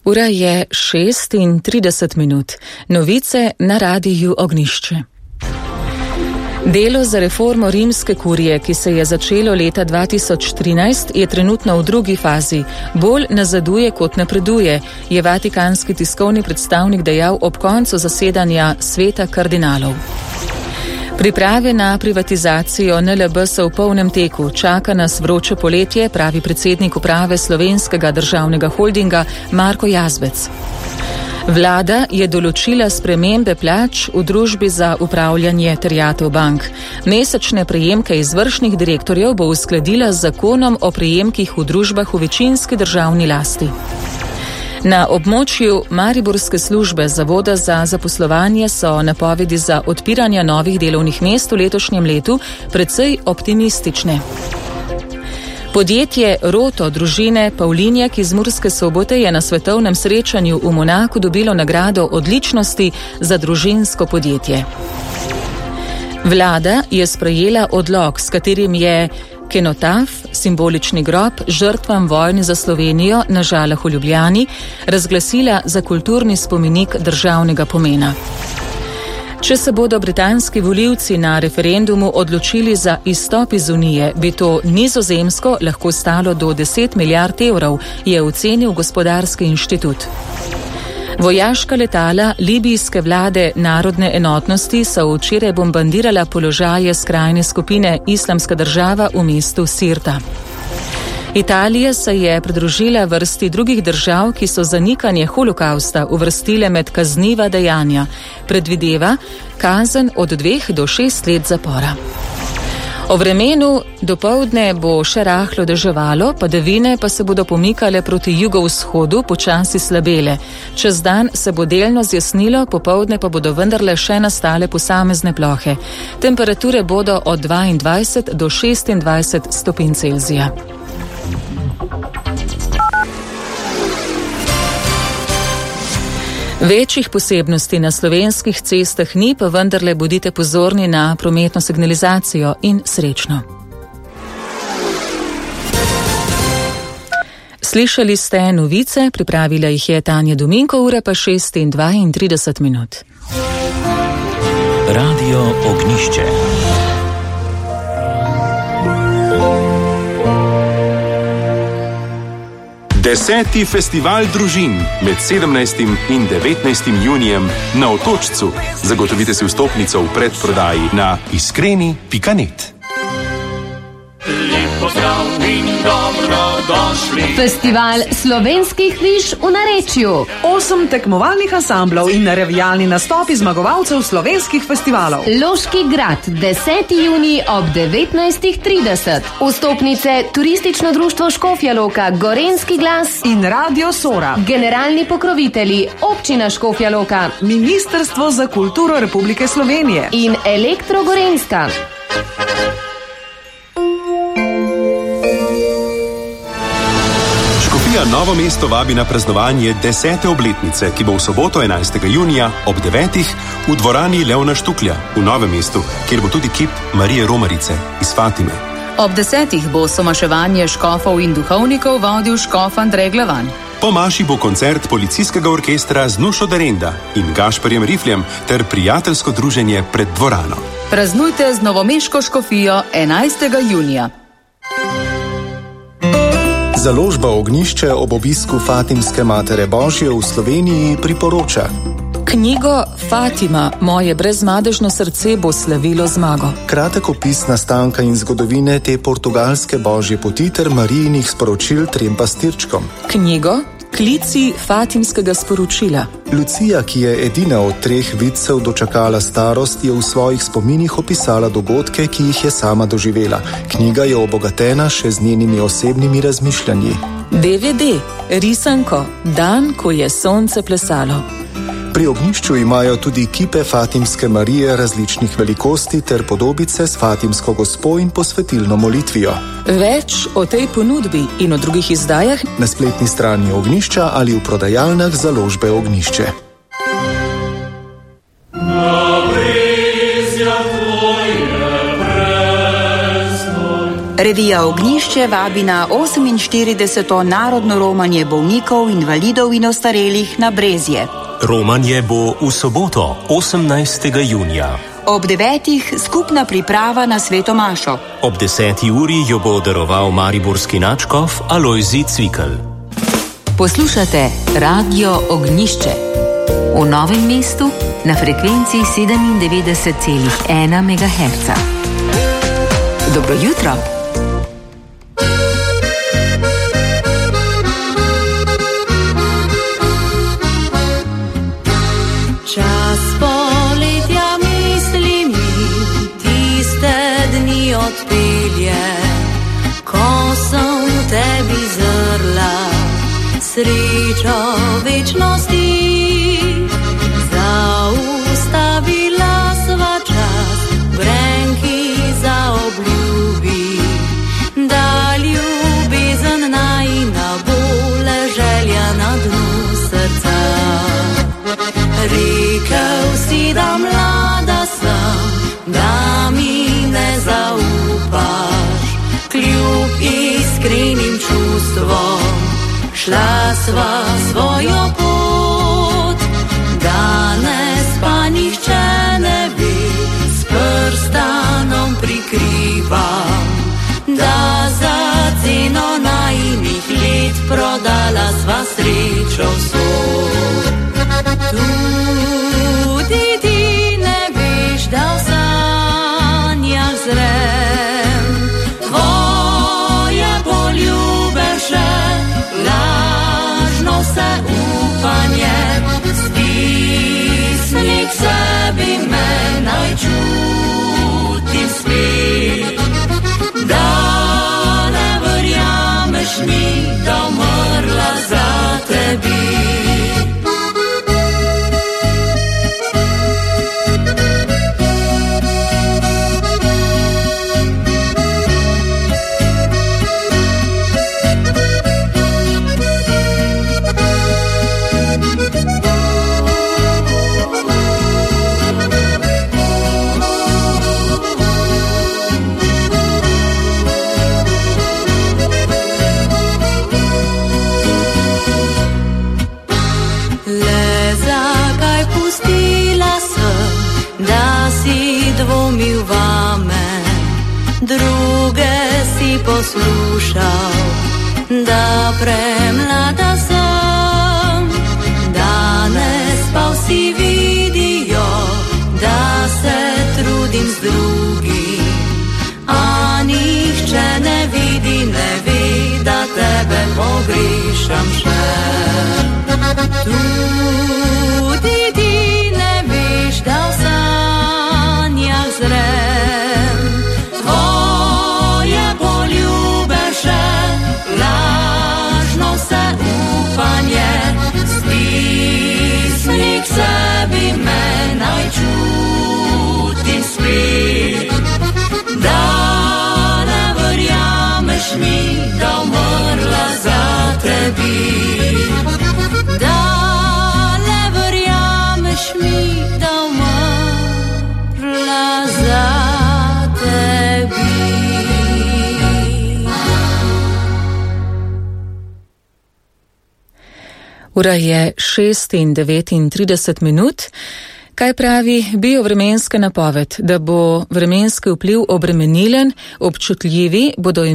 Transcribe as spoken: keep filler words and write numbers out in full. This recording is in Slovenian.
Ura je šest in trideset minut. Novice na radiju Ognjišče. Delo za reformo rimske kurije, ki se je začelo leta dva tisoč trinajst, je trenutno v drugi fazi. Bolj nazaduje kot napreduje, je vatikanski tiskovni predstavnik dejal ob koncu zasedanja sveta kardinalov. Priprave na privatizacijo N L B so v polnem teku. Čaka nas vroče poletje, pravi predsednik uprave Slovenskega državnega holdinga Marko Jazbec. Vlada je določila spremembe plač v družbi za upravljanje terjatev bank. Mesečne prejemke izvršnih direktorjev bo uskladila z zakonom o prejemkih v družbah v večinski državni lasti. Na območju mariborske službe Zavoda za zaposlovanje so napovedi za odpiranje novih delovnih mest v letošnjem letu precej optimistične. Podjetje Roto družine Pavlinjak iz Murske Sobote je na svetovnem srečanju v Monaku dobilo nagrado odličnosti za družinsko podjetje. Vlada je sprejela odlok, s katerim je kenotaf, simbolični grob žrtvam vojne za Slovenijo na Žalah v Ljubljani, razglasila za kulturni spomenik državnega pomena. Če se bodo britanski volivci na referendumu odločili za izstop iz Unije, bi to Nizozemsko lahko stalo do deset milijard evrov, je ocenil gospodarski inštitut. Vojaška letala libijske vlade narodne enotnosti so včeraj bombardirala položaje skrajne skupine Islamska država v mestu Sirta. Italija se je pridružila vrsti drugih držav, ki so zanikanje holokausta uvrstile med kazniva dejanja. Predvideva kazen od dveh do šest let zapora. O vremenu dopoldne bo še rahlo deževalo, padavine pa se bodo pomikale proti jugovzhodu, počasi slabele. Čez dan se bo delno zjasnilo, popoldne pa bodo vendarle še nastale posamezne plohe. Temperature bodo od dvaindvajset do šestindvajset stopinj Celzija. Večjih posebnosti na slovenskih cestah ni, pa vendarle bodite pozorni na prometno signalizacijo in srečno. Slišali ste novice, pripravila jih je Tanja Dominko, ura pa šest in dvaintrideset minut. Radio Ognjišče. Deseti festival družin med sedemnajstim in devetnajstim junijem na Otočcu. Zagotovite si vstopnico v predprodaji na iskreni pika net. Festival slovenskih viž v narečju. Osem tekmovalnih ansamblov in revijalni nastopi zmagovalcev slovenskih festivalov. Loški grad, deseti junij ob devetnajstih trideset. Vstopnice Turistično društvo Škofja Loka, Gorenjski glas in Radio Sora. Generalni pokrovitelji Občina Škofja Loka, Ministrstvo za kulturo Republike Slovenije in Elektro Gorenjska. Novo mesto vabi na praznovanje desete obletnice, ki bo v soboto enajstega junija ob devetih v dvorani Leona Štuklja v Novem mestu, kjer bo tudi kip Marije Romarice iz Fatime. Ob desetih bo somaševanje škofov in duhovnikov vodil škof Andrej Glavan. Po maši bo koncert policijskega orkestra z Nušo Derenda in Gašperjem Rifljem ter prijateljsko druženje pred dvorano. Praznujte z novomeško škofijo enajstega junija. Založba Ognjišče ob obisku Fatimske Matere Božje v Sloveniji priporoča knjigo Fatima, moje brezmadežno srce bo slavilo zmago. Kratek opis nastanka in zgodovine te portugalske božje poti ter Marijinih sporočil trem pastirčkom. Knjigo Klici Fatimskega sporočila. Lucija, ki je edina od treh vidcev dočakala starost, je v svojih spominih opisala dogodke, ki jih je sama doživela. Knjiga je obogatena še z njenimi osebnimi razmišljanji. D V D, risanko, dan, ko je sonce plesalo. Pri Ognjišču imajo tudi kipe Fatimske Marije različnih velikosti ter podobice s Fatimsko gospo in posvetilno molitvijo. Več o tej ponudbi in o drugih izdajah na spletni strani Ognjišča ali v prodajalnah založbe Ognjišče. Revija Ognjišče vabi na oseminštirideseto narodno romanje bolnikov, invalidov in ostarelih na Brezje. Romanje bo v soboto, osemnajstega junija. Ob devetih skupna priprava na sveto mašo. Ob deseti uri jo bo daroval mariborski nadškof Alojzij Cvikl. Poslušate Radio Ognjišče v Novem mestu na frekvenci sedemindevetdeset celih ena megaherca. Dobro jutro. Čas poletja misli mi tiste dni odpelje, ko sem v tebi zrla srečo večnosti. Zaustavila sva čas, grenki zaobljubi, da ljubezen najina bo leželja na dnu srca. Rekel si, da mlada sem, da mi ne zaupaš, kljub iskrenim čustvom šla sva svojo pot. Danes pa nihče ne ve, s prstanom prikrivam, da za ceno najinih let prodala sva srečo vso. Tudi ti ne veš, da v sanjah zrem tvoje poljube še, lažno se upanje, stisni k sebi me, naj čutim spet, da ne verjameš mi, da umrla za tebi. Dvomil vame, druge si poslušal, da premlada sem. Danes pa vsi vidijo, da se trudim z drugim, a nihče ne vidi, ne ve, da tebe pogrešam še. Tudi ti ne veš, da vsa zrem tvoje poljube še, lažno se upanje, stisni k sebi me, naj čutim spet, da ne verjameš mi, da umrla za tebi, da ne verjameš mi, da umrla za tebi. Ura je šest in devetintrideset minut. Kaj pravi biovremenska napoved? Da bo vremenski vpliv obremenilen, občutljivi bodo